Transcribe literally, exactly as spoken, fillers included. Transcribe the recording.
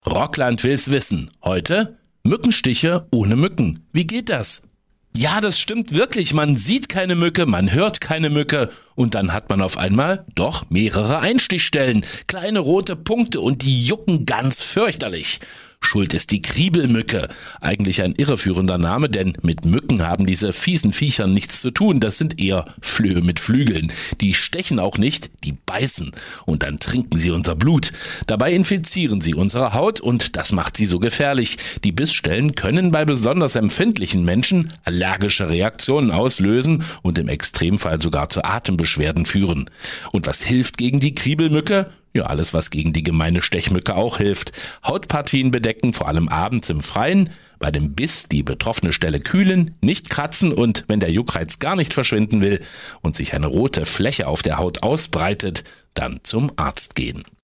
Rockland will's wissen. Heute Mückenstiche ohne Mücken. Wie geht das? Ja, das stimmt wirklich. Man sieht keine Mücke, man hört keine Mücke und dann hat man auf einmal doch mehrere Einstichstellen. Kleine rote Punkte und die jucken ganz fürchterlich. Schuld ist die Kriebelmücke. Eigentlich ein irreführender Name, denn mit Mücken haben diese fiesen Viecher nichts zu tun. Das sind eher Flöhe mit Flügeln. Die stechen auch nicht, die beißen. Und dann trinken sie unser Blut. Dabei infizieren sie unsere Haut und das macht sie so gefährlich. Die Bissstellen können bei besonders empfindlichen Menschen allergische Reaktionen auslösen und im Extremfall sogar zu Atembeschwerden führen. Und was hilft gegen die Kriebelmücke? Ja, alles, was gegen die gemeine Stechmücke auch hilft. Hautpartien bedecken, vor allem abends im Freien. Bei dem Biss die betroffene Stelle kühlen, nicht kratzen und wenn der Juckreiz gar nicht verschwinden will und sich eine rote Fläche auf der Haut ausbreitet, dann zum Arzt gehen.